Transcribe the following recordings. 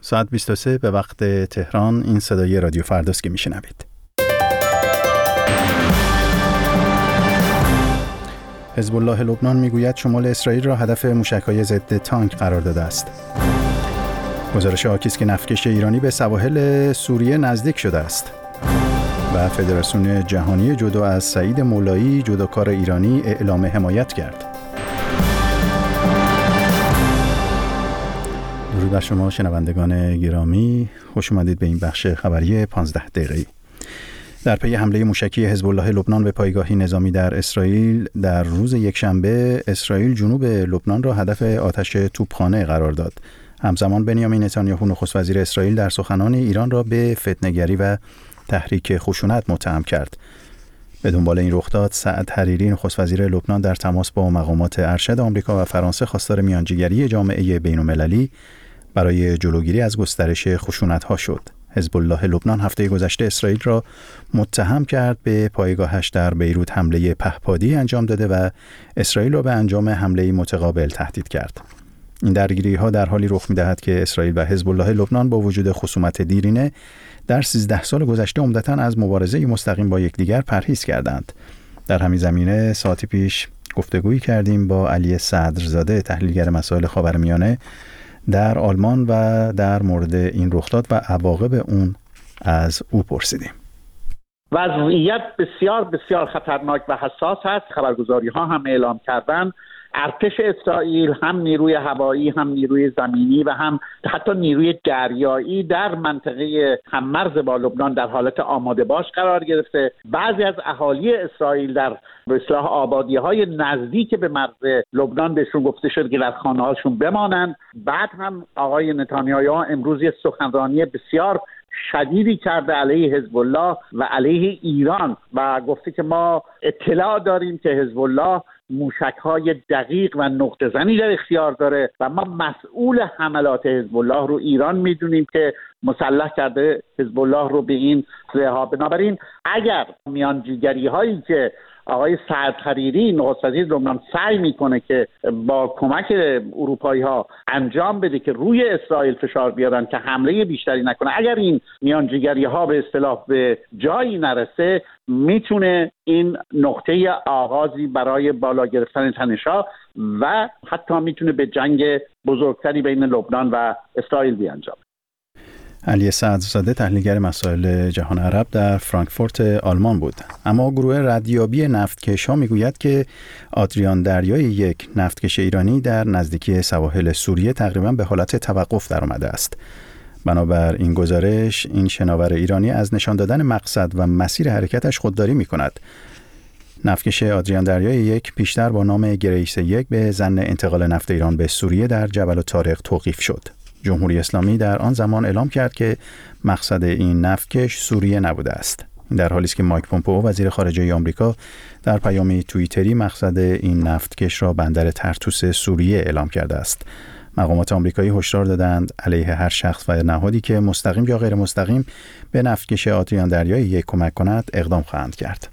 ساعت 23 به وقت تهران. این صدای رادیو فرداست که میشنوید. حزب الله لبنان میگوید شمال اسرائیل را هدف موشک‌های ضد تانک قرار داده است. گزارش حاکی است که نفتکش ایرانی به سواحل سوریه نزدیک شده است. و فدراسیون جهانی جودو از سعید مولایی جودوکار ایرانی اعلام حمایت کرد. درود بر شما شنوندگان گرامی، خوش اومدید به این بخش خبری 15 دقیقه‌ای. در پی حمله موشکی حزب الله لبنان به پایگاهی نظامی در اسرائیل در روز یکشنبه، اسرائیل جنوب لبنان را هدف آتش توپخانه قرار داد. همزمان بنیامین نتانیاهو نخست وزیر اسرائیل در سخنان ایران را به فتنه‌گری و تحریک خشونت متهم کرد. به دنبال این رخداد، سعد حریری نخست وزیر لبنان در تماس با مقامات ارشد آمریکا و فرانسه خواستار میانجیگری جامعه بین‌المللی برای جلوگیری از گسترش خشونت‌ها شد. حزب الله لبنان هفته گذشته اسرائیل را متهم کرد به پایگاهش در بیروت حمله پهپادی انجام داده و اسرائیل را به انجام حمله متقابل تهدید کرد. این درگیری‌ها در حالی رخ می‌دهد که اسرائیل و حزب الله لبنان با وجود خصومت دیرینه در 13 سال گذشته عمدتاً از مبارزه مستقیم با یکدیگر پرهیز کردند. در همین زمینه ساعتی پیش گفتگویی کردیم با علی صدرزاده، تحلیلگر مسائل خاورمیانه در آلمان و در مورد این رخداد و عواقب اون از او پرسیدیم. وضعیت بسیار بسیار خطرناک و حساس هست. خبرگزاری‌ها هم اعلام کردن ارتش اسرائیل، هم نیروی هوایی، هم نیروی زمینی و هم حتی نیروی دریایی در منطقه هممرز با لبنان در حالت آماده باش قرار گرفته. بعضی از اهالی اسرائیل در به اصطلاح آبادی‌های نزدیک به مرز لبنان بهشون گفته شد که در خانه‌هاشون بمانند. بعد هم آقای نتانیاهو امروز یک سخنرانی بسیار شدیدی کرده علیه حزب الله و علیه ایران و گفته که ما اطلاع داریم که حزب الله موشک‌های دقیق و نقطه زنی در اختیار داره و ما مسئول حملات حزب الله رو ایران میدونیم که مسلح کرده حزب الله رو به این رها. بنابراین اگر میانجیگری هایی که آقای سعد حریری نخست وزیر لبنان سعی میکنه که با کمک اروپایی ها انجام بده که روی اسرائیل فشار بیارن که حمله بیشتری نکنه، اگر این میانجیگری ها به اصطلاح به جایی نرسه، میتونه این نقطه آغازی برای بالا گرفتن تنش‌ها و حتی میتونه به جنگ بزرگتری بین لبنان و اسرائیل بیانجامه. علی صدرزاده تحلیلگر مسائل جهان عرب در فرانکفورت آلمان بود. اما گروه ردیابی نفتکش‌ها میگوید که آدریان دریای یک نفتکش ایرانی در نزدیکی سواحل سوریه تقریباً به حالت توقف درآمده است. بنابر این گزارش، این شناور ایرانی از نشان دادن مقصد و مسیر حرکتش خودداری می‌کند. نفتکش آدریان دریای یک پیشتر با نام گریس یک به ضمن انتقال نفت ایران به سوریه در جبل الطارق توقیف شد. جمهوری اسلامی در آن زمان اعلام کرد که مقصد این نفتکش سوریه نبوده است. این در حالی است که مایک پومپئو وزیر خارجه آمریکا در پیامی توییتری مقصد این نفتکش را بندر ترتوس سوریه اعلام کرده است. مقامات آمریکایی هشدار دادند علیه هر شخص و نهادی که مستقیم یا غیر مستقیم به نفتکش آدریان دریای یک کمک کند اقدام خواهند کرد.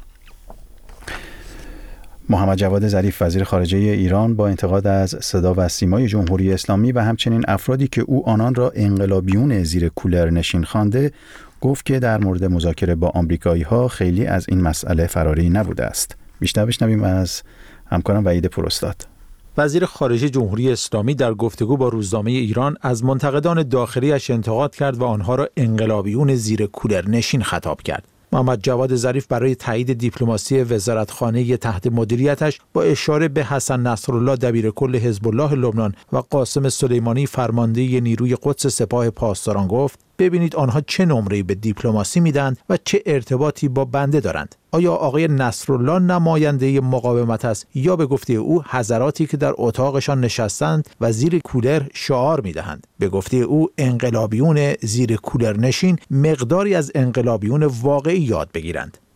محمد جواد ظریف وزیر خارجه ایران با انتقاد از صدا و سیمای جمهوری اسلامی و همچنین افرادی که او آنان را انقلابیون زیر کولر نشین خوانده، گفت که در مورد مذاکره با آمریکایی‌ها خیلی از این مسئله فراری نبوده است. بیشتر بشنویم از همکارم وحید پراستاد. وزیر خارجه جمهوری اسلامی در گفتگو با روزنامه ایران از منتقدان داخلی‌اش انتقاد کرد و آنها را انقلابیون زیر کولر نشین خطاب کرد. محمد جواد ظریف برای تایید دیپلماسی وزارتخانه تحت مدیریتش با اشاره به حسن نصرالله دبیرکل حزب الله لبنان و قاسم سلیمانی فرمانده نیروی قدس سپاه پاسداران گفت: ببینید آنها چه نمره‌ای به دیپلماسی میدن و چه ارتباطی با بنده دارند. آیا آقای نصرالله نماینده مقاومت است یا به گفته او حضراتی که در اتاقشان نشستند و زیر کولر شعار میدهند؟ به گفته او انقلابیون زیر کولر نشین مقداری از انقلابیون واقعی یاد بگیرند.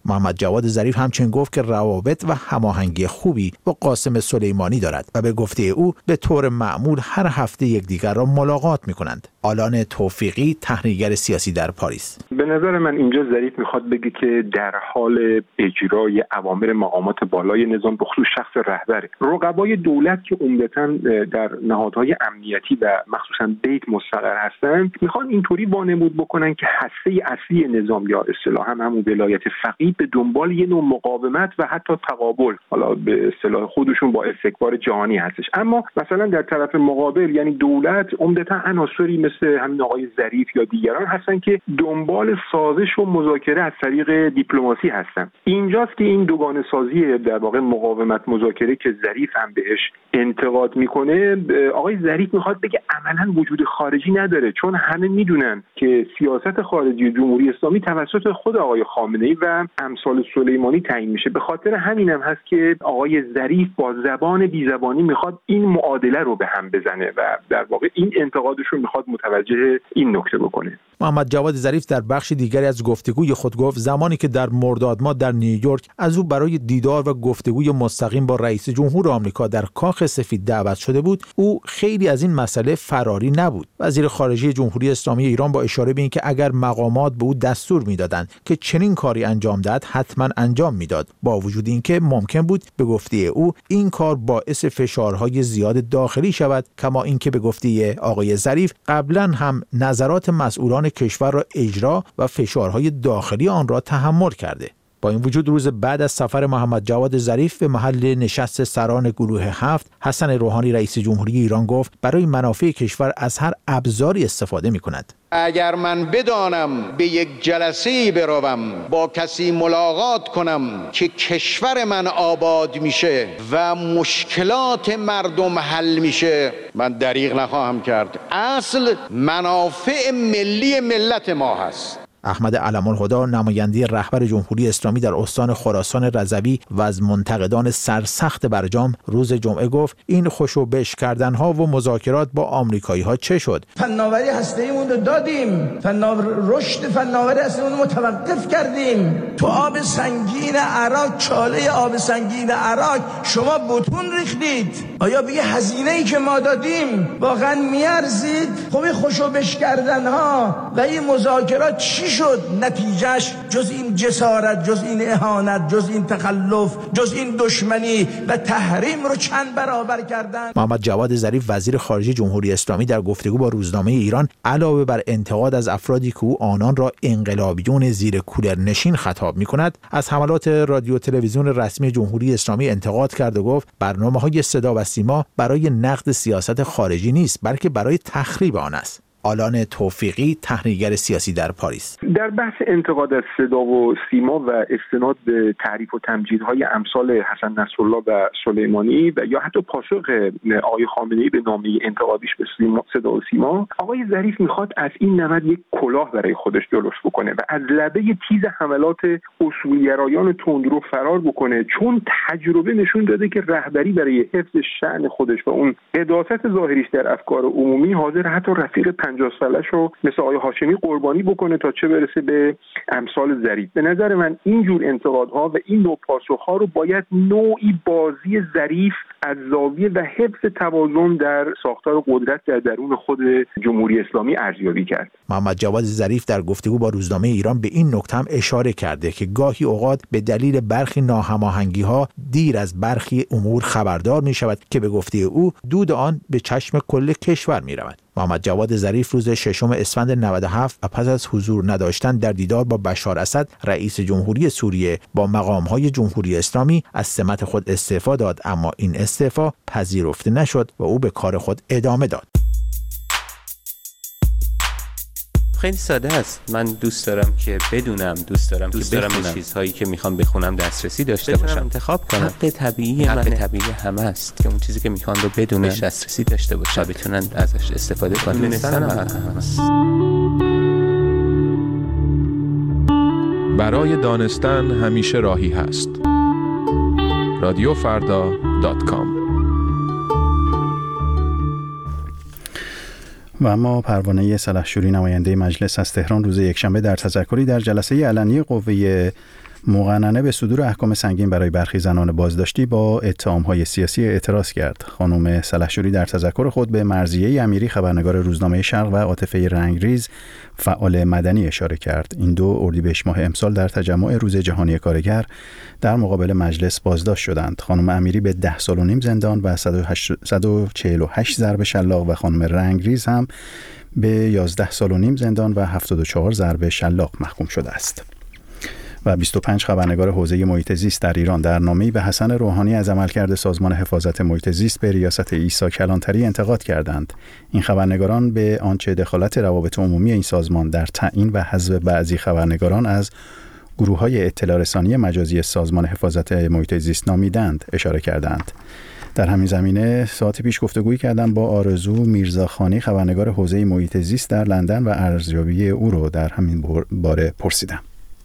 محمد جواد ظریف همچنین گفت که روابط و هماهنگی خوبی با قاسم سلیمانی دارد و به گفته او به طور معمول هر هفته یکدیگر را ملاقات می‌کنند. آلان توفیقی، تحلیلگر سیاسی در پاریس: به نظر من اینجا ظریف میخواد بگه که در حال اجرای اوامر مقامات بالای نظام به خصوص شخص رهبر رقبای دولت که عمدتاً در نهادهای امنیتی و مخصوصاً بیت مستقر هستند، میخوان اینطوری وانمود بکنن که هسته اصلی نظام یا اصطلاحاً همون ولایت فقیه به دنبال یه نوع مقاومت و حتی تقابل، حالا به اصطلاح خودشون با استکبار جهانی هستش. اما مثلا در طرف مقابل یعنی دولت عمدتاً عناصری مثل همین آقای ظریف یا دیگران هستن که دنبال سازش و مذاکره از طریق دیپلماسی هستن. اینجاست که این دوگانه سازی در واقع مقاومت مذاکره که ظریف هم بهش انتقاد میکنه، آقای ظریف میخواد بگه عملاً وجود خارجی نداره، چون همه میدونن که سیاست خارجی جمهوری اسلامی توسط خود آقای خامنه‌ای و امثال سلیمانی تعیین میشه. به خاطر همینم هست که آقای ظریف با زبان بی زبانی میخواد این معادله رو به هم بزنه و در واقع این انتقادش رو میخواد متوجه این نکته بکنه. محمد جواد ظریف در بخش دیگری از گفتگوی خود گفت زمانی که در مرداد ماه در نیویورک از او برای دیدار و گفتگوی مستقیم با رئیس جمهور آمریکا در کاخ سفید دعوت شده بود، او خیلی از این مسئله فراری نبود. وزیر خارجه جمهوری اسلامی ایران با اشاره به اینکه اگر مقامات به او دستور میدادند که چنین کاری انجام دهد حتما انجام میداد، با وجود اینکه ممکن بود به گفته او این کار باعث فشارهای زیاد داخلی شود، کما اینکه به گفته آقای ظریف قبلا هم نظرات مسئولان کشور را اجرا و فشارهای داخلی آن را تحمل کرده. با این وجود روز بعد از سفر محمد جواد ظریف به محل نشست سران گروه 7، حسن روحانی رئیس جمهوری ایران گفت برای منافع کشور از هر ابزاری استفاده می‌کند. اگر من بدانم به یک جلسه‌ای بروم، با کسی ملاقات کنم که کشور من آباد میشه و مشکلات مردم حل میشه، من دریغ نخواهم کرد. اصل منافع ملی ملت ما هست. احمد علم‌الهدی نماینده رهبر جمهوری اسلامی در استان خراسان رضوی و از منتقدان سرسخت برجام روز جمعه گفت این خوشوبش کردنها و مذاکرات با آمریکایی‌ها چه شد؟ فناوری هسته‌ایمون رو دادیم، رشد فناوری هسته‌مون رو متوقف کردیم. تو آب سنگین عراق، چاله آب سنگین عراق شما بتون ریختید. آیا به هزینه‌ای که ما دادیم واقعا میارزید؟ خب این خوشوبش کردنها و این مذاکرات چی شد؟ نتیجهش جز این جسارت، جز این اهانت، جز این تخلف، جز این دشمنی و تحریم رو چند برابر کردن. محمد جواد ظریف وزیر خارجه جمهوری اسلامی در گفتگو با روزنامه ایران علاوه بر انتقاد از افرادی که او آنان را انقلابیون زیر کولر نشین خطاب می‌کند، از حملات رادیو تلویزیون رسمی جمهوری اسلامی انتقاد کرد و گفت برنامه‌های صدا و سیما برای نقد سیاست خارجی نیست، بلکه برای تخریب آن است. آلان توفیقی، تحلیلگر سیاسی در پاریس: در بحث انتقاد از صدا و سیما و استناد به تعریف و تمجیدهای امثال حسن نصرالله و سلیمانی و یا حتی پاسخ آقای خامنه‌ای به نامه انتقادیش به صدا و سیما، آقای ظریف میخواد از این نمد یک کلاه برای خودش درست بکنه و از لبه تیز حملات اصولگرایان تندرو فرار بکنه، چون تجربه نشون داده که رهبری برای حفظ شأن خودش و اون قداست ظاهریش در افکار عمومی حاضر حتی رفیق 50 سالش رو مثل آقای هاشمی قربانی بکنه تا چه برسه به امثال ظریف. به نظر من اینجور انتقادها و این نوع پاسخها رو باید نوعی بازی ظریف از زاویه و حفظ توازن در ساختار قدرت در درون خود جمهوری اسلامی ارزیابی کرد. محمد جواد ظریف در گفتگو با روزنامه ایران به این نکته هم اشاره کرده که گاهی اوقات به دلیل برخی ناهماهنگی‌ها دیر از برخی امور خبردار می‌شود که به گفته او دود آن به چشم کل کشور می‌رود. محمد جواد ظریف روز 6 اسفند 97 و پس از حضور نداشتن در دیدار با بشار اسد رئیس جمهوری سوریه با مقام‌های جمهوری اسلامی از سمت خود استعفا داد، اما این استعفا پذیرفته نشد و او به کار خود ادامه داد. خیلی ساده است. من دوست دارم که بدونم، دوست دارم به چیزهایی که میخوام بخونم دسترسی داشته باشم، انتخاب کنم. حق طبیعی همه است که اون چیزی که میخوان رو بدونن، دسترسی داشته باشن و بتونن ازش استفاده کنن. دونستن هست. برای دانستن همیشه راهی هست. رادیوفردا.com. و اما پروانه سلحشوری نماینده مجلس از تهران روز یکشنبه در تذکری در جلسه علنی قوه مقننه به صدور احکام سنگین برای برخی زنان بازداشتی با اتهام‌های سیاسی اعتراض کرد. خانم سلحشوری در تذکر خود به مرضیه امیری خبرنگار روزنامه شرق و عاطفه رنگریز فعال مدنی اشاره کرد. این دو اردیبهشت ماه امسال در تجمع روز جهانی کارگر در مقابل مجلس بازداشت شدند. خانم امیری به 10 سال و نیم زندان و 148 ضرب شلاق و خانم رنگریز هم به 11 سال و نیم زندان و 74 ضرب شلاق محکوم شده است. و 25 خبرنگار حوزه محیط زیست در ایران در نامه‌ای به حسن روحانی از عملکرد سازمان حفاظت محیط زیست به ریاست عیسی کلانتری انتقاد کردند. این خبرنگاران به آنچه دخالت روابط عمومی این سازمان در تعیین و حذف بعضی خبرنگاران از گروه‌های اطلاع رسانی مجازی سازمان حفاظت محیط زیست نامیدند اشاره کردند. در همین زمینه ساعتی پیش گفتگویی کردم با آرزو میرزاخانی خبرنگار حوزه محیط زیست در لندن و ارزیابی او رو در همین باره پرسیدم.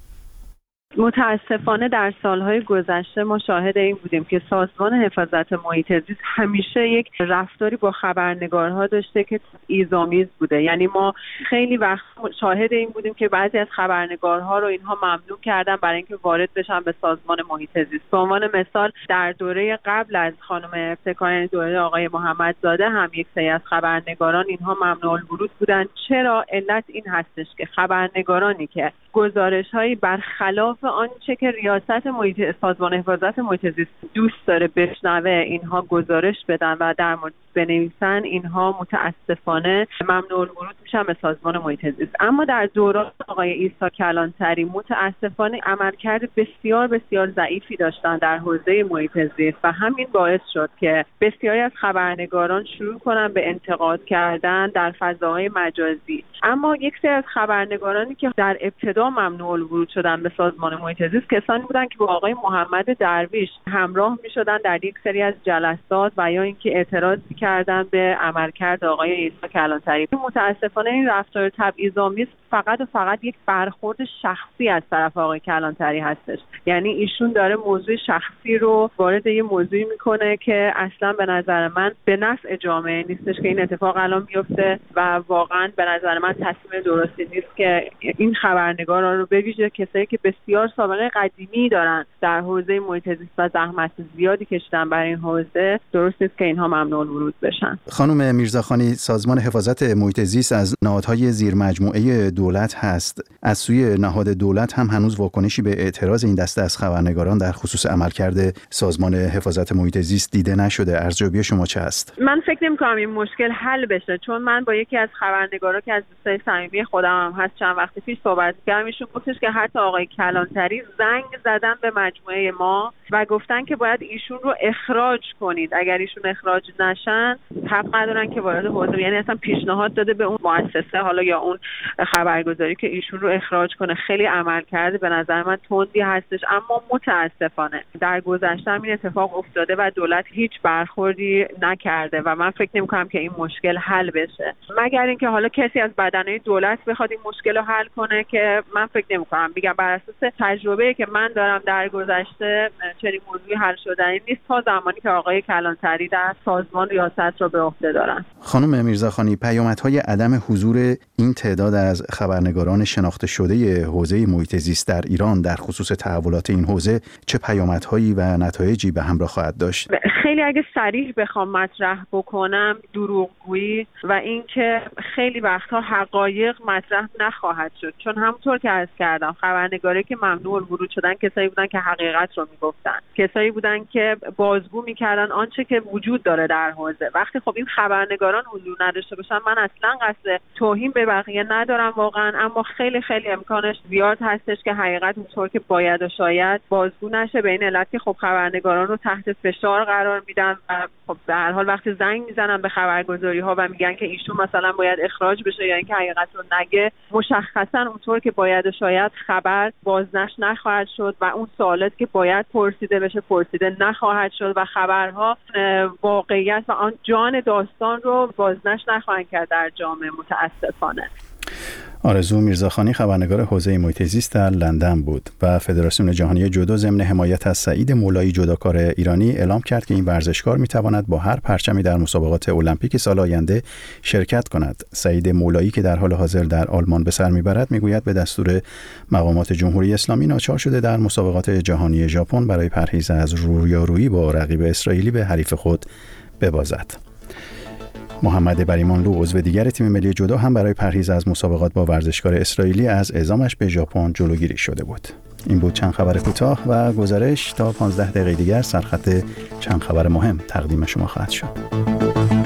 متاسفانه در سالهای گذشته ما شاهد این بودیم که سازمان حفاظت محیط زیست همیشه یک رفتاری با خبرنگارها داشته که تبعیض‌آمیز بوده. یعنی ما خیلی وقت شاهد این بودیم که بعضی از خبرنگارها رو اینها ممنوع کردن برای اینکه وارد بشن به سازمان محیط زیست. به عنوان مثال در دوره قبل از خانم افتکاری، دوره آقای محمدزاده، هم یک سری از خبرنگاران اینها ممنوع الورود بودن. چرا؟ علت این هستش که خبرنگارانی که گزارش‌هایی برخلاف آنچه که ریاست سازمان حفاظت محیط زیست دوست داره بشنوه اینها گزارش بدن و در مورد بنویسن، اینها متاسفانه ممنوع الورود میشن به سازمان محیط زیست. اما در دوران آقای عیسی کلانتری متاسفانه عملکرد بسیار بسیار ضعیفی داشتن در حوزه محیط زیست و همین باعث شد که بسیاری از خبرنگاران شروع کنن به انتقاد کردن در فضاهای مجازی. اما یک سری از خبرنگارانی که در ابتدا ممنوع الورود شدن به سازمان محیط زیست کسانی بودن که با آقای محمد درویش همراه می‌شدن در یک سری از جلسات و یا اینکه اعتراض کردن به عملکرد آقای عیسی کلانتری. متاسفانه این رفتار تبعیض‌آمیز فقط و فقط یک برخورد شخصی از طرف آقای کلانتری هستش. یعنی ایشون داره موضوع شخصی رو وارد یه موضوعی میکنه که اصلا به نظر من به نفع جامعه نیستش که این اتفاق الان بیفته و واقعا به نظر من تصمیم درستی نیست که این خبرنگارا رو به ویژه کسایی که بسیار سابقه قدیمی دارن در حوزه محیط زیست و زحمت زیادی کشیدن برای این حوزه، درست نیست که اینها ممنوع الورود بشن. خانم میرزاخانی، سازمان حفاظت محیط زیست از نهادهای زیر مجموعه دولت هست. از سوی نهاد دولت هم هنوز واکنشی به اعتراض این دسته از خبرنگاران در خصوص عملکرد سازمان حفاظت محیط زیست دیده نشده. ارزیابی شما چه است؟ من فکر نمی‌کنم این مشکل حل بشه، چون من با یکی از خبرنگارا که از دوستای صمیمی خودم هم هست چند وقت پیش صحبت کردم. ایشون گفتش که حتی آقای کلانتری زنگ زدن به مجموعه ما و گفتن که باید ایشون رو اخراج کنید. اگر ایشون اخراج نشن حق ندارن که وارد حوزه، یعنی اصلا پیشنهاد داده به اون مؤسسه حالا یا اون خبرگزاری که ایشون رو اخراج کنه. خیلی عمل کرده به نظر من تندی هستش، اما متاسفانه در گذشته این اتفاق افتاده و دولت هیچ برخوردی نکرده و من فکر نمی‌کنم که این مشکل حل بشه، مگر اینکه حالا کسی از بدنه دولت بخواد این مشکل رو حل کنه که من فکر نمی‌کنم. میگم بر اساس تجربه‌ای که من دارم در گذشته چنین موضوعی حل شدنی نیست تا زمانی که آقای کلانتری در سازمان ریاست رو به عهده دارن. خانم میرزاخانی، پیامدهای عدم حضور این تعداد از خبرنگاران شناخته شده حوزه محیط زیست در ایران در خصوص تحولات این حوزه چه پیامدهایی و نتایجی به همراه خواهد داشت؟ خیلی اگه صریح بخوام مطرح بکنم، دروغگویی و اینکه خیلی وقتها حقایق مطرح نخواهد شد، چون همونطور که عرض کردم خبرنگاری که ممنوع الورود شدن کسایی بودن که حقیقت رو میگفتن، کسایی بودن که بازگو میکردن آنچه که وجود داره در حوزه. وقتی خب این خبرنگاران حضور نداشته باشن، من اصلا قصد توهین به بقیه ندارم واقعا، اما خیلی خیلی امکانش زیاد هستش که حقیقت اونطور که باید و شاید بازگو نشه، به این علت که خب خبرنگاران رو تحت فشار قرار میدن و خب به هر حال وقتی زنگ میزنن به خبرگزاری ها و میگن که ایشون مثلا باید اخراج بشه یا اینکه حقیقت رو نگه، مشخصا اونطور که باید و شاید خبر بازنشر نخواهد شد و اون سوالاتی که باید پرسیده بشه پرسیده نخواهد شد و خبرها واقعیت و آن جان داستان رو بازنشر نخواهند کرد در جامعه، متاسفانه. آرزو میرزاخانی خبرنگار حوزه محیط زیست در لندن بود و فدراسیون جهانی جودو ضمن حمایت از سعید مولایی جودوکار ایرانی اعلام کرد که این ورزشکار میتواند با هر پرچمی در مسابقات المپیک سال آینده شرکت کند. سعید مولایی که در حال حاضر در آلمان به سر میبرد میگوید به دستور مقامات جمهوری اسلامی ناچار شده در مسابقات جهانی ژاپن برای پرهیز از رویارویی با رقیب اسرائیلی به حریف خود ببازد. محمد بریمانلو عضو دیگر تیم ملی جودو هم برای پرهیز از مسابقات با ورزشکار اسرائیلی از اعزامش به ژاپن جلوگیری شده بود. این بود چند خبر کوتاه و گزارش. تا 15 دقیقه دیگر سرخط چند خبر مهم تقدیم شما خواهد شد.